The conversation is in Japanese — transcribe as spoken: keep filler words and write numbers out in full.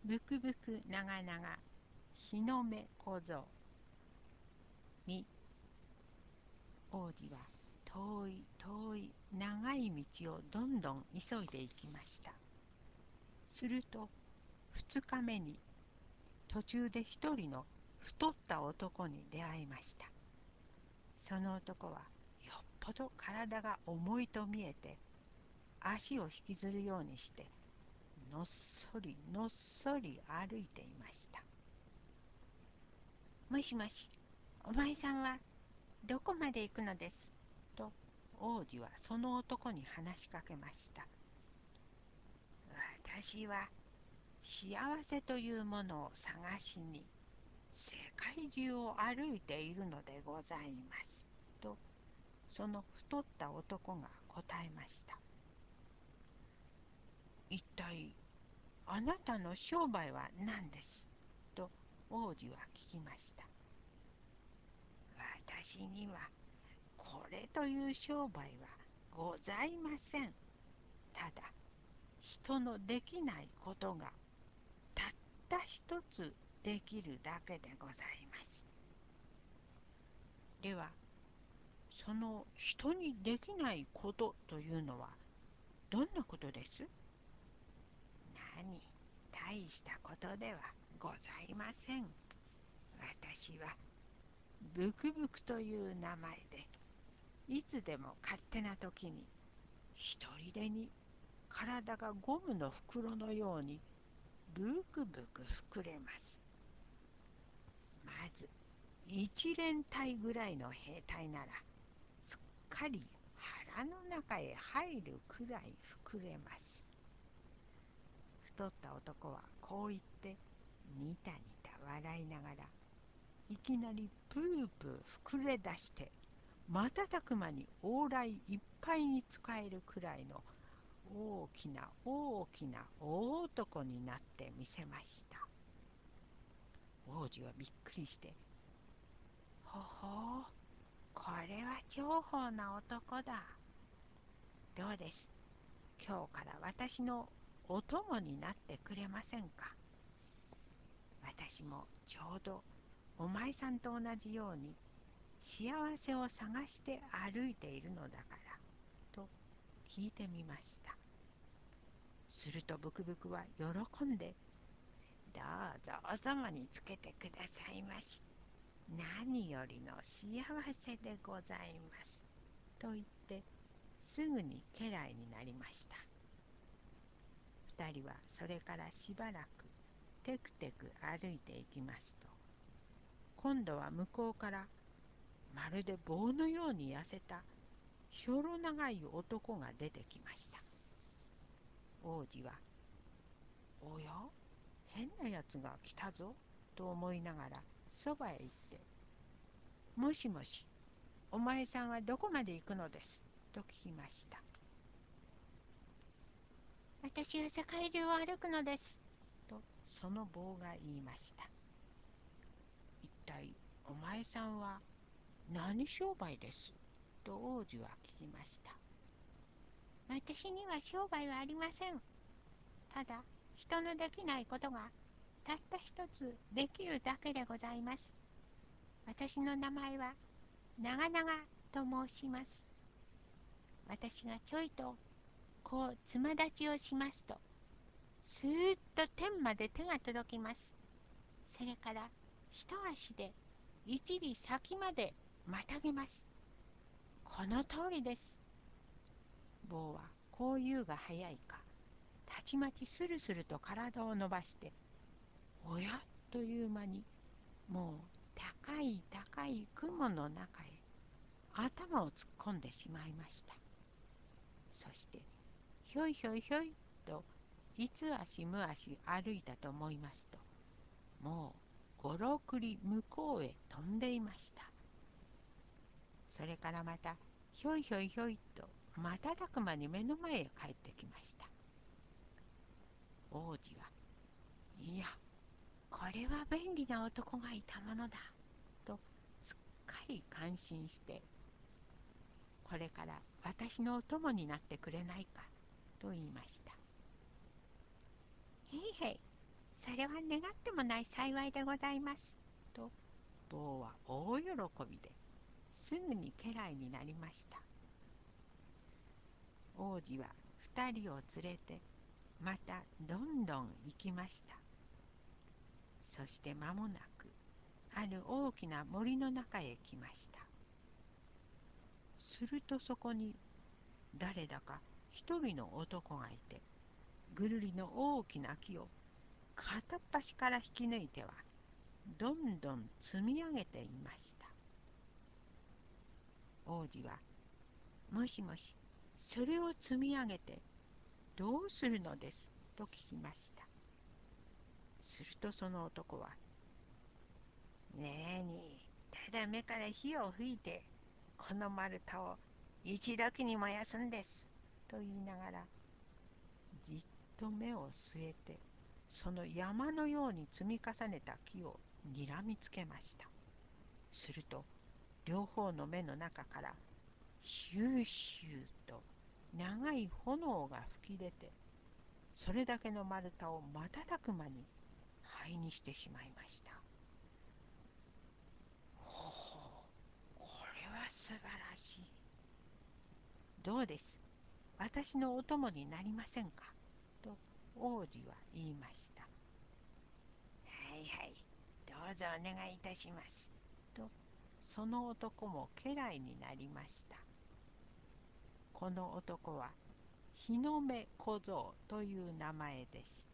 ぶくぶく長々日の目小僧に王子は遠い遠い長い道をどんどん急いで行きました。すると二日目に途中で一人の太った男に出会いました。その男はよっぽど体が重いと見えて、足を引きずるようにしてのっそりのっそり歩いていました。もしもし、お前さんはどこまで行くのです、と王子はその男に話しかけました。私は幸せというものを探しに世界中を歩いているのでございます、とその太った男が答えました。一体あなたの商売は何です、と王子は聞きました。私にはこれという商売はございません。ただ人のできないことがたった一つできるだけでございます。ではその人にできないことというのはどんなことです？何、大したことではございません。私はブクブクという名前で、いつでも勝手な時に一人でに体がゴムの袋のようにブクブク膨れます。まず一連隊ぐらいの兵隊ならすっかり腹の中へ入るくらい膨れます。太った男はこう言ってニタニタ笑いながら、いきなりプープー膨れ出して瞬く間に往来いっぱいに使えるくらいの大きな大きな大男になってみせました。王子はびっくりして、ほほう、これは重宝な男だ。どうです、今日から私のお供になってくれませんか。私もちょうどお前さんと同じように幸せを探して歩いているのだから、と聞いてみました。するとブクブクは喜んで、どうぞお供につけてくださいまし。何よりの幸せでございます。と言ってすぐに家来になりました。二人はそれからしばらくテクテク歩いていきますと、今度は向こうからまるで棒のように痩せたひょろ長い男が出てきました。王子は、おや、変なやつが来たぞ、と思いながらそばへ行って、もしもし、お前さんはどこまで行くのです、と聞きました。私は世界中を歩くのです、とその棒が言いました。一体お前さんは何商売です、と王子は聞きました。私には商売はありません。ただ人のできないことがたった一つできるだけでございます。私の名前は長々と申します。私がちょいとこうつま立ちをしますと、スーッと天まで手が届きます。それから一足で一里先までまたげます。この通りです。棒はこう言うが早いか、たちまちスルスルと体を伸ばして、おやという間にもう高い高い雲の中へ頭を突っ込んでしまいました。そしてひょいひょいひょいといつ足む足歩いたと思いますと、もうごろく里向こうへ飛んでいました。それからまたひょいひょいひょいと瞬く間に目の前へ帰ってきました。王子は、いや、これは便利な男がいたものだ、とすっかり感心して、これから私のお供になってくれないか、と言いました。へいへい、 それは願ってもない幸いでございます。と、坊は大喜びですぐに家来になりました。王子は二人を連れてまたどんどん行きました。そして間もなくある大きな森の中へ来ました。するとそこに誰だか一人の男がいて、ぐるりの大きな木を片っ端から引き抜いてはどんどん積み上げていました。王子はもしもし、それを積み上げてどうするのですと聞きました。するとその男は、ねえに、ただ目から火を吹いて、この丸太を一時に燃やすんです。と言いながら、じっと目を据えて、その山のように積み重ねた木をにらみつけました。すると、両方の目の中から、シューシューと長い炎が吹き出て、それだけの丸太を瞬く間に灰にしてしまいました。ほほう、これは素晴らしい。どうです、私のお供になりませんかと王子は言いました。はいはい、どうぞお願いいたします。とその男も家来になりました。この男は日の目小僧という名前でした。